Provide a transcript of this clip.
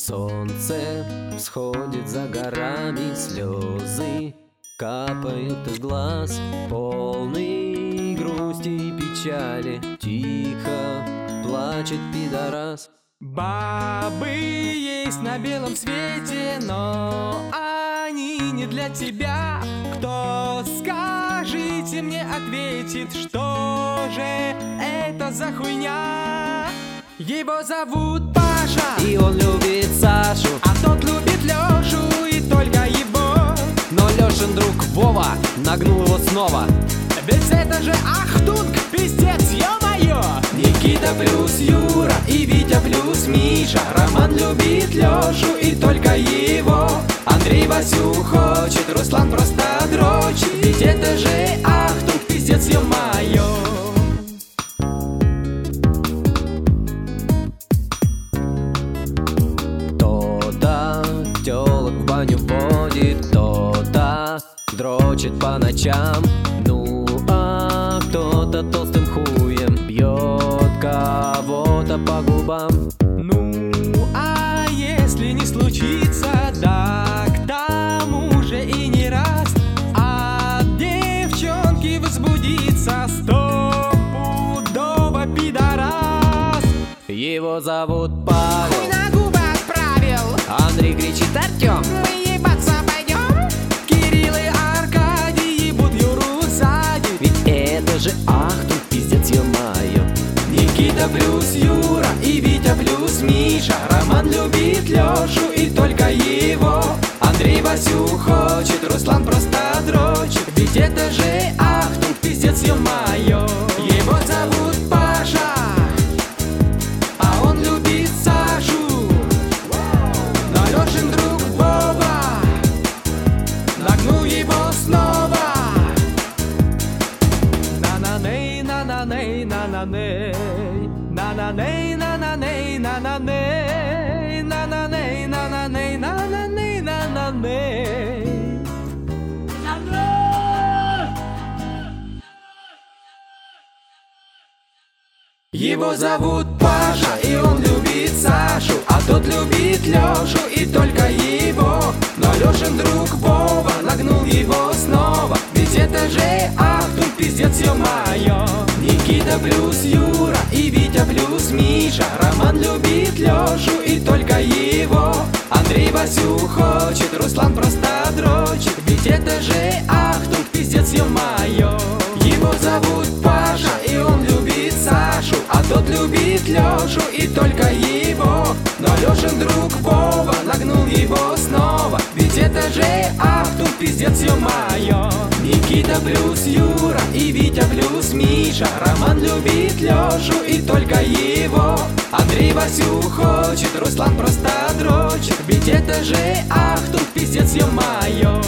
Солнце всходит за горами, слезы капают из глаз, полный грусти и печали. Тихо плачет пидорас. Бабы есть на белом свете, но они не для тебя. Кто, скажите мне, ответит, что же это за хуйня? Его зовут Паша, И он любит Сашу, а тот любит Лешу, и только его. но Лешин друг Вова нагнул его снова. Ведь это же Ахтунг, пиздец, ё-моё! Никита плюс Юра и Витя плюс Миша. Роман любит Лешу и только его. Андрей Васю хочет, Руслан просто дрочит. Ведь это же Ахтунг, пиздец, ё-моё. Кто-то тёлок в баню водит, кто-то дрочит по ночам. Ну а кто-то толстым хуем бьет кого-то по губам. Ну, а если не случится, так тому же и не раз от девчонки возбудится стопудово пидорас. Его зовут Павел, Хуй на губах правил, Андрей кричит: Артём! мы ебаться пойдем. Кирилл и Аркадий ебут Юру сзади. Ведь это же Ахтунг, пиздец, ё-моё. Никита плюс Юра и Витя плюс Миша. Роман любит Лешу и только его. Андрей Васю хочет, Руслан просто дрочит. Ведь это же Ахтунг, пиздец, ё-моё. Его зовут Паша, а он любит Сашу, но Лешин друг Вова нагнул его снова. На-на-ней, на-на-ней, на-на-ней, на-на-ней, на-на-ней, на-на-ней, на-на-ней, на-на-ней, на-на-ней, на-на-ней. Его зовут Паша, и он любит Сашу, а тот любит Лешу и только его. Но Лешин друг Вова нагнул его снова. Ведь это же Ахтунг, пиздец, ё-моё. Никита плюс Юра и Витя плюс Миша. Роман любит Лешу и только его. Андрей Васю хочет, Руслан просто дрочит. Ведь это же Ахтунг, пиздец, ё-моё. Его зовут Паша, и он любит Сашу, а тот любит Лешу и только его. Но Лешин друг Вова нагнул его снова. Ведь это же Ахтунг, пиздец, ё-моё. Никита плюс Юра и Витя плюс Миша. Роман любит Лешу и только его. Андрей Васю хочет, Руслан просто дрочит. Ведь это же Ахтунг, пиздец, ё-моё.